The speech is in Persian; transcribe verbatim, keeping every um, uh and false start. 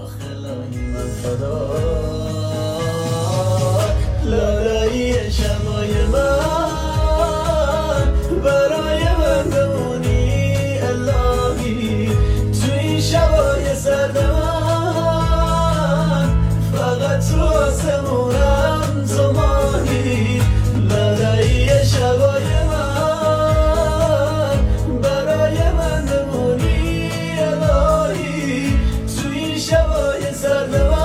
داخلای من فداک لالایی شبای من برای من بمونی الهی تو این شبای سرد من فقط تو آسمونم تو ماهی لالایی شبای من برای من بمونی الهی تو این شبای سرد من